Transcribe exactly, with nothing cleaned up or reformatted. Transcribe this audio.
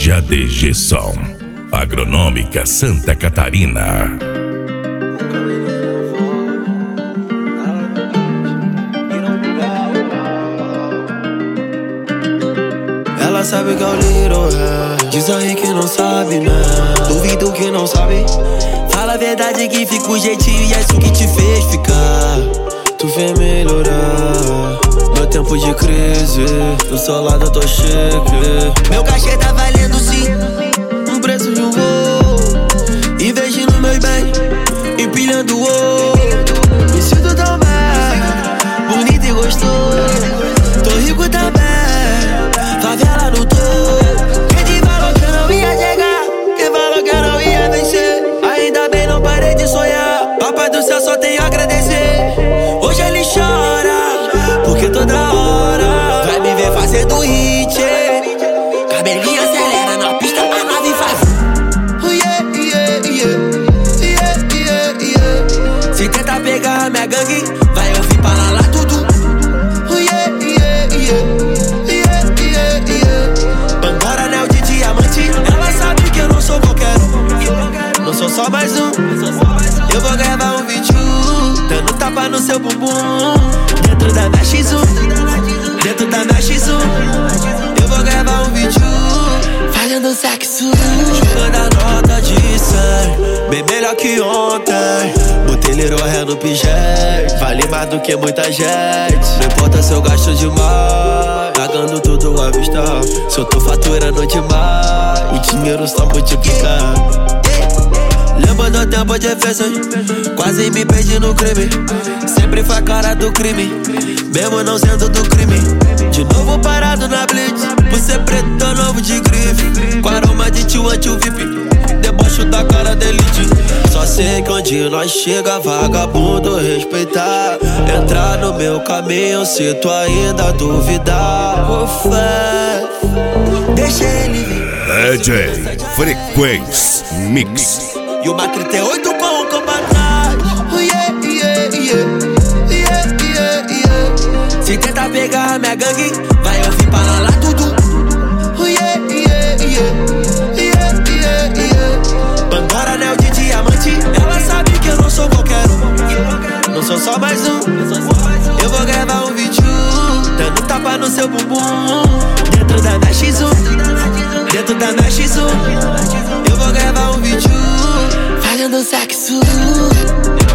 Loja D G Som, Agronômica Santa Catarina. Ela sabe que é o Little Rap. Diz aí que não sabe, né? Duvido que não sabe. Fala a verdade que fica o jeitinho e é isso que te fez ficar. Tu vem melhorar meu tempo de crise. Do seu lado eu tô chique. Meu cachê tá valendo sim um preço de um voo. Investindo meus bens, empilhando o ouro. Me sinto tão bem, bonito e gostoso. Tô rico também, favela no topo. Quem te falou que eu não ia chegar? Quem falou que eu não ia vencer? Ainda bem não parei de sonhar. Papai do céu só tenho a agradecer. Hoje ele chora, porque toda hora vai me ver fazendo hit. Cabelinho acelera na pista, a nave faz. Oh, yeah, yeah, yeah. Yeah, yeah, yeah. Se tenta pegar minha gangue, vai ouvir para lá tudo. Oh, yeah, yeah, yeah. Pandora, anel de diamante. Ela sabe que eu não sou qualquer um. Não sou só mais um. Eu vou gravar um vídeo dando tapa no seu bumbum. Dentro da minha X um. Dentro da minha X um. Eu vou gravar um vídeo fazendo sexo. Tirando a nota de cem, bem melhor que ontem. Botei Little Rap no pijete. Vale mais do que muita gente. Não importa se eu gasto demais, pagando tudo à vista. Se eu tô faturando demais, o dinheiro só multiplica. Lembro do tempo de feições, quase me perdi no crime. Sempre foi a cara do crime, mesmo não sendo do crime. De novo parado na blitz, por ser preto tô novo de grife. Com aroma de tio anti-V I P, debaixo da cara da elite. Só sei que onde nós chega, vagabundo respeitar. Entrar no meu caminho, se tu ainda duvidar. Ô fé, deixa ele vir. D J Frequência Mix. E uma trinta e oito com o copo atrás. Oh, yeah, yeah, yeah. Yeah, yeah, yeah. Se tenta pegar minha gangue, vai ouvir para lá tudo. Oh, yeah, yeah, yeah. Yeah, yeah, yeah. Pandora, anel de diamante. Ela sabe que eu não sou qualquer um. Não sou só mais um. Eu vou gravar um vídeo dando tapa no seu bumbum. Dentro da minha X um. Dentro da minha X um. Eu vou gravar um vídeo fazendo sexo.